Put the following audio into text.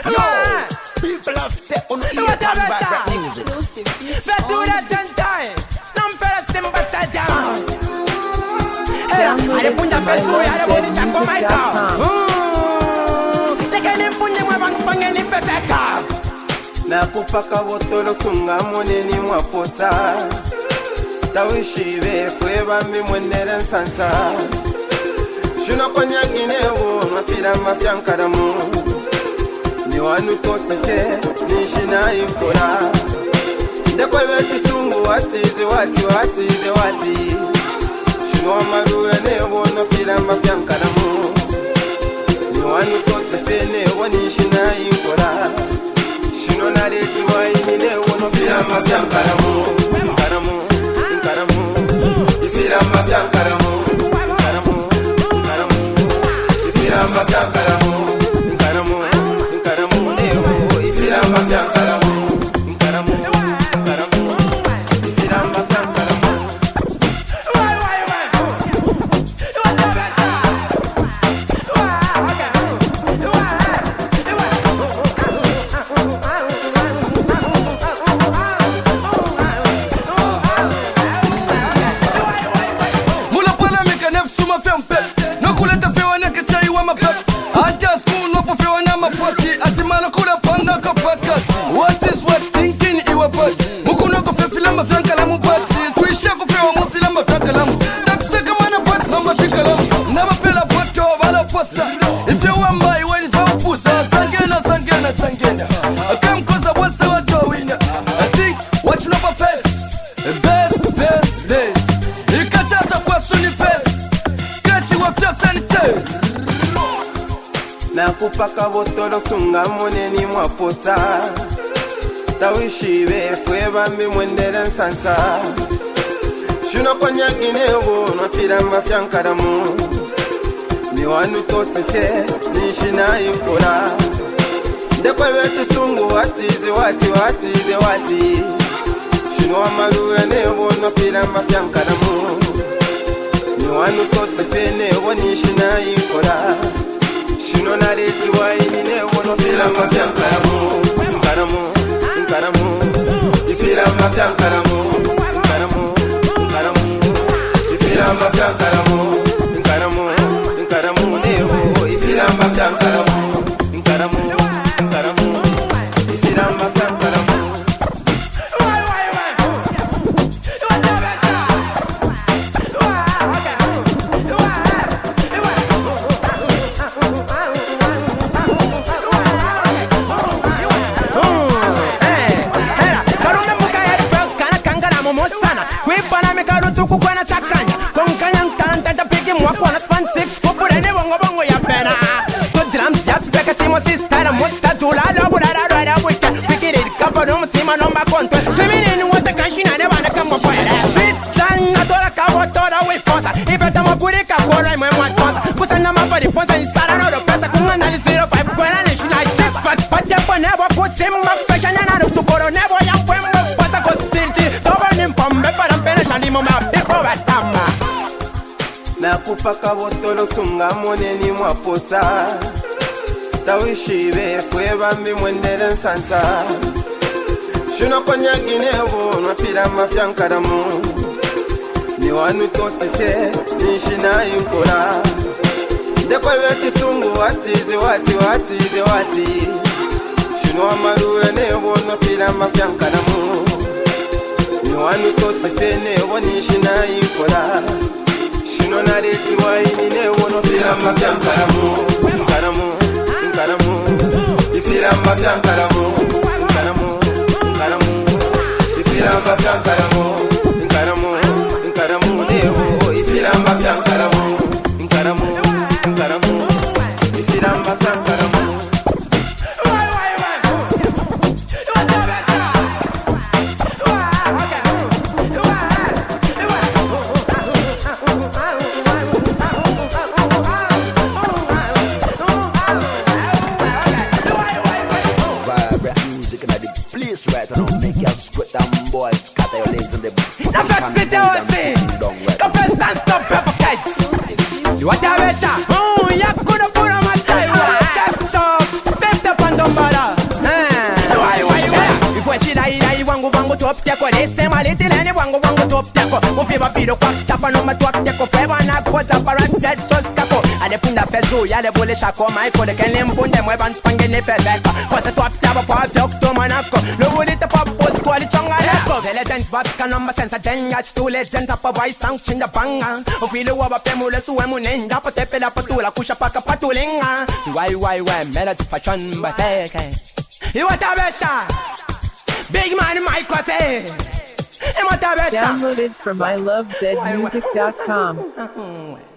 People of the vibrant music. Fettura Gentai, non per sempre sedam. Alle punta per su, alle bonita come il le che ne punne muovan pangeni per secca. Nakupaka wotolo sunga moneni mwaposa Tawishive fweba mimwenere nsansa Shuna konyagine wo mafira mafyankaramu Ni wanu totefe nishina impora Ndekwe wechi sungu watize wati Shuna marura newo mafira mafyankaramu Ni wanu totefe newo nishina impora Shino na retu wa imine wono fira mafyankaramu Ifira mafyankaramu Ifira mafyankaramu Ifira mafyankaramu What is what thinking you about? Mukuna go fe filama frankalamu bati. Tuisha go fe omo filama frankalamu. Takuseka mana bat mama fikalamu. Never feel a pot to wala posa. If you want buy when you have pusa, sangena. I come cause I was so doing. I think what you know about face. Best. You catch us a question face. Catch you with your sanitary. Nakupaka wotolo sunga moneni mwaposa Tawishive fweba mimwendere nsansa Shuna konyagine wo mafira mafyankaramu Ni wanu totefe nishina impora Ndekwe wetu sungu watize wati Shuna wamalura newo mafira mafyankaramu Ni wanu totefe newo nishina impora Shino na retu wa imine wono fira mafyankaramu Ifira mafyankaramu Ifira mafyankaramu Newo Ifira mafyankaramu Ifira mafyankaramu Nakupaka wotolo sunga moneni mwaposa Tawishive fweba mimwendere nsansa Shuna konyagine wo mafira mafyankaramu Ni wanu totefe nishina impora Ndekwe wetu sungu watize wati Shuna wamarura newo mafira mafyankaramu Ni wanu totefe newo nishina impora Shino na retu wa imine wono fira mafyankaramu Ifira mafyankaramu Ifira mafyankaramu Newo Ifira mafyankaramu Ifira mafyankaramu Right now, make your squat down, boys. Scatter your legs on the now fix it, come first and stop, pepper guys. You want to have a shot? Oh, you could have put on my tie. Sex up, 50 pound on butter. top teko. Listen my little any wango top teko. Ufiba pido kwak tapa no matwak teko. Feva na koza parat dead toskako. Ale punda fezu yale bole shako. Maiko de kelim punde mweban pangene fezeka. Kose top taba pa dokto manako. Lo wuli te pop post kwali chonga leko. Vele dance vapika no masensa denga. Stu legend tapa vai sang chinda banga. Ufili waba pemule suemu nenda. Potepe la patula kusha paka patulinga. Why, melody fashion bateke. You want a better? Big man Michael say. You want a better? Downloaded from ilovezmusic.com.